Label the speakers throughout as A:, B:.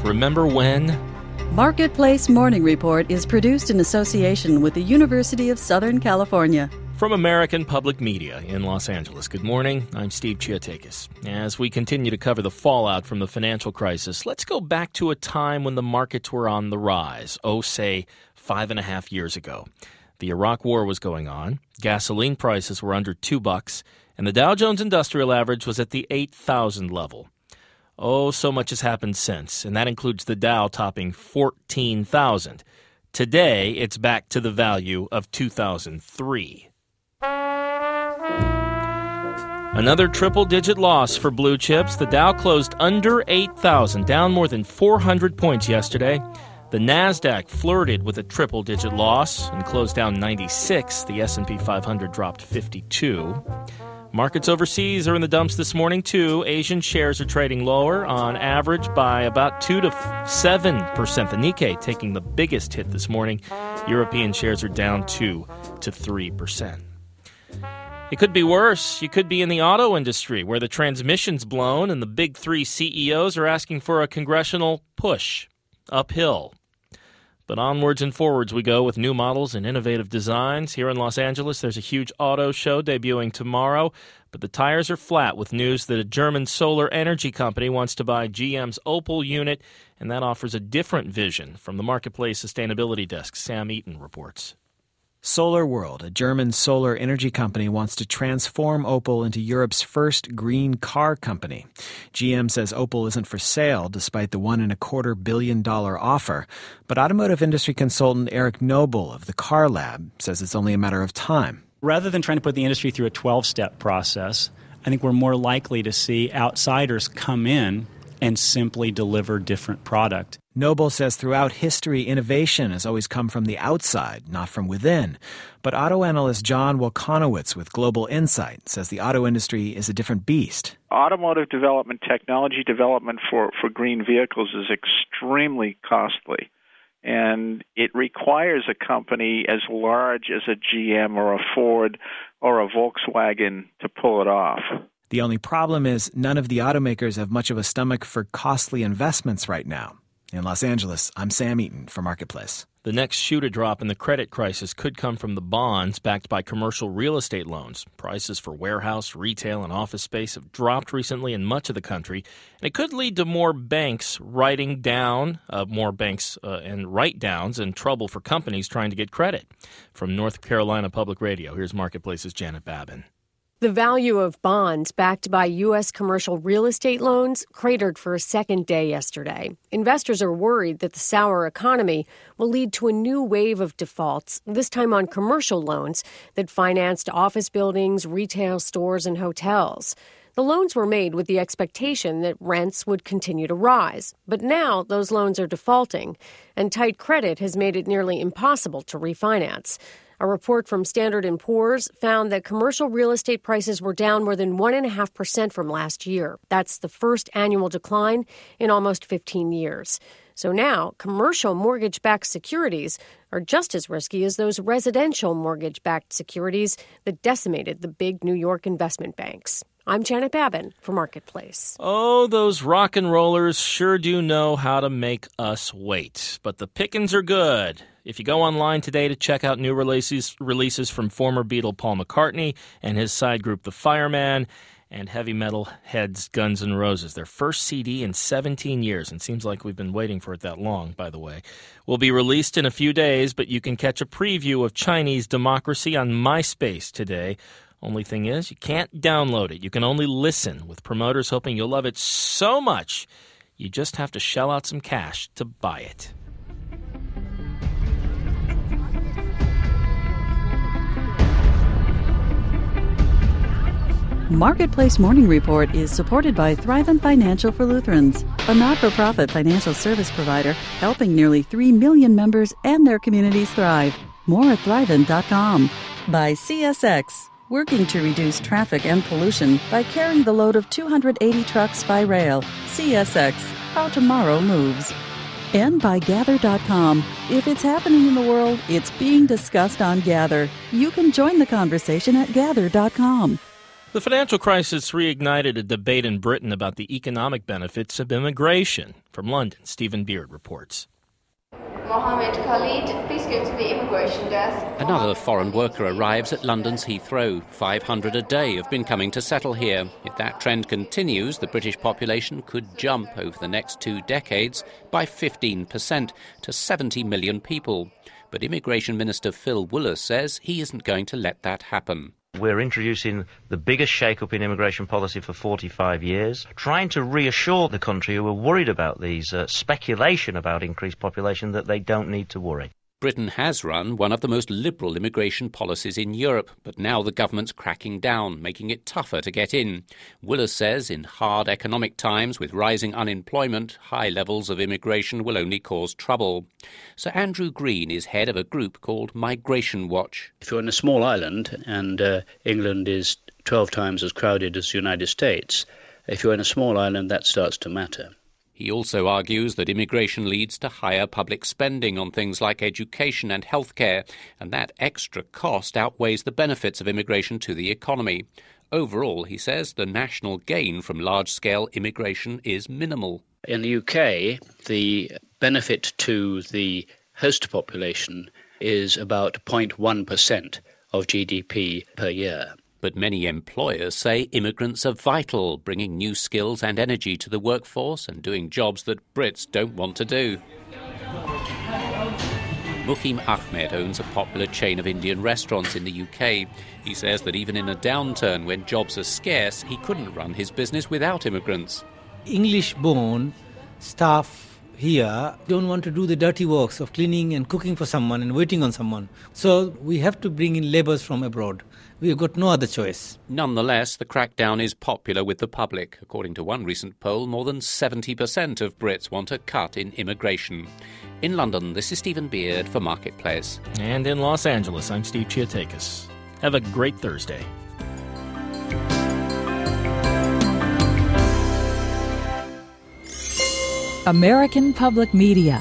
A: Remember when?
B: Marketplace Morning Report is produced in association with the University of Southern California.
A: From American Public Media in Los Angeles. Good morning. I'm Steve Chiotakis. As we continue to cover the fallout from the financial crisis, let's go back to a time when the markets were on the rise. Say 5.5 years ago. The Iraq War was going on, gasoline prices were under $2, and the Dow Jones Industrial Average was at the 8,000 level. So much has happened since, and that includes the Dow topping 14,000. Today, it's back to the value of 2003. Another triple-digit loss for blue chips. The Dow closed under 8,000, down more than 400 points yesterday. The Nasdaq flirted with a triple-digit loss and closed down 96. The S&P 500 dropped 52. Markets overseas are in the dumps this morning, too. Asian shares are trading lower, on average by about 2 to 7%. The Nikkei taking the biggest hit this morning. European shares are down 2 to 3%. It could be worse. You could be in the auto industry where the transmission's blown and the big three CEOs are asking for a congressional push uphill. But onwards and forwards we go with new models and innovative designs. Here in Los Angeles, there's a huge auto show debuting tomorrow, but the tires are flat with news that a German solar energy company wants to buy GM's Opel unit, and that offers a different vision. From the Marketplace Sustainability Desk, Sam Eaton reports.
C: Solar World, a German solar energy company, wants to transform Opel into Europe's first green car company. GM says Opel isn't for sale, despite the $1.25 billion offer. But automotive industry consultant Eric Noble of the Car Lab says it's only a matter of time.
D: Rather than trying to put the industry through a 12-step process, I think we're more likely to see outsiders come in and simply deliver different product.
C: Noble says throughout history, innovation has always come from the outside, not from within. But auto analyst John Wolkanowitz with Global Insight says the auto industry is a different beast.
E: Automotive development, technology development for green vehicles is extremely costly. And it requires a company as large as a GM or a Ford or a Volkswagen to pull it off.
C: The only problem is none of the automakers have much of a stomach for costly investments right now. In Los Angeles, I'm Sam Eaton for Marketplace.
A: The next shoe to drop in the credit crisis could come from the bonds backed by commercial real estate loans. Prices for warehouse, retail, and office space have dropped recently in much of the country, and it could lead to more banks writing down, and write-downs and trouble for companies trying to get credit. From North Carolina Public Radio, here's Marketplace's Janet Babin.
F: The value of bonds backed by U.S. commercial real estate loans cratered for a second day yesterday. Investors are worried that the sour economy will lead to a new wave of defaults, this time on commercial loans that financed office buildings, retail stores, and hotels. The loans were made with the expectation that rents would continue to rise. But now those loans are defaulting, and tight credit has made it nearly impossible to refinance. A report from Standard & Poor's found that commercial real estate prices were down more than 1.5% from last year. That's the first annual decline in almost 15 years. So now, commercial mortgage-backed securities are just as risky as those residential mortgage-backed securities that decimated the big New York investment banks. I'm Janet Babin for Marketplace.
A: Those rock and rollers sure do know how to make us wait. But the pickings are good. If you go online today to check out new releases from former Beatle Paul McCartney and his side group The Fireman and heavy metal heads Guns N' Roses, their first CD in 17 years, and seems like we've been waiting for it that long, by the way, will be released in a few days, but you can catch a preview of Chinese Democracy on MySpace today. Only thing is, you can't download it. You can only listen, with promoters hoping you'll love it so much, you just have to shell out some cash to buy it.
B: Marketplace Morning Report is supported by Thrivent Financial for Lutherans, a not-for-profit financial service provider helping nearly 3 million members and their communities thrive. More at Thrivent.com. By CSX, working to reduce traffic and pollution by carrying the load of 280 trucks by rail. CSX, how tomorrow moves. And by Gather.com. If it's happening in the world, it's being discussed on Gather. You can join the conversation at Gather.com.
A: The financial crisis reignited a debate in Britain about the economic benefits of immigration. From London, Stephen Beard reports.
G: Mohammed Khalid, please go to the immigration desk.
H: Another foreign worker arrives at London's Heathrow. 500 a day have been coming to settle here. If that trend continues, the British population could jump over the next 2 decades by 15% to 70 million people. But Immigration Minister Phil Wooler says he isn't going to let that happen.
I: We're introducing the biggest shake-up in immigration policy for 45 years, trying to reassure the country who are worried about these speculation about increased population that they don't need to worry.
H: Britain has run one of the most liberal immigration policies in Europe, but now the government's cracking down, making it tougher to get in. Wooler says in hard economic times with rising unemployment, high levels of immigration will only cause trouble. Sir Andrew Green is head of a group called Migration Watch.
J: If you're in a small island and England is 12 times as crowded as the United States, if you're in a small island, that starts to matter.
H: He also argues that immigration leads to higher public spending on things like education and healthcare, and that extra cost outweighs the benefits of immigration to the economy. Overall, he says, the national gain from large-scale immigration is minimal.
J: In the UK, the benefit to the host population is about 0.1% of GDP per year.
H: But many employers say immigrants are vital, bringing new skills and energy to the workforce and doing jobs that Brits don't want to do. Mukim Ahmed owns a popular chain of Indian restaurants in the UK. He says that even in a downturn when jobs are scarce, he couldn't run his business without immigrants.
K: English-born staff here don't want to do the dirty works of cleaning and cooking for someone and waiting on someone. So we have to bring in labourers from abroad. We've got no other choice.
H: Nonetheless, the crackdown is popular with the public. According to one recent poll, more than 70% of Brits want a cut in immigration. In London, this is Stephen Beard for Marketplace.
A: And in Los Angeles, I'm Steve Chiatakis. Have a great Thursday.
L: American Public Media.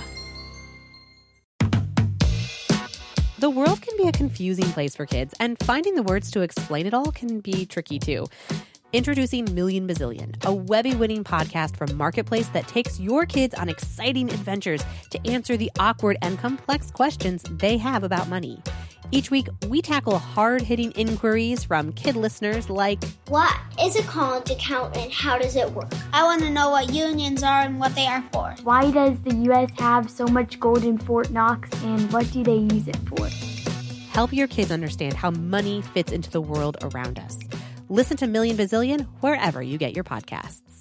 M: The world can be a confusing place for kids, and finding the words to explain it all can be tricky too. Introducing Million Bazillion, a Webby-winning podcast from Marketplace that takes your kids on exciting adventures to answer the awkward and complex questions they have about money. Each week, we tackle hard-hitting inquiries from kid listeners like,
N: what is a college account and how does it work? I want to know what unions are and what they are for.
O: Why does the U.S. have so much gold in Fort Knox and what do they use it for?
M: Help your kids understand how money fits into the world around us. Listen to Million Bazillion wherever you get your podcasts.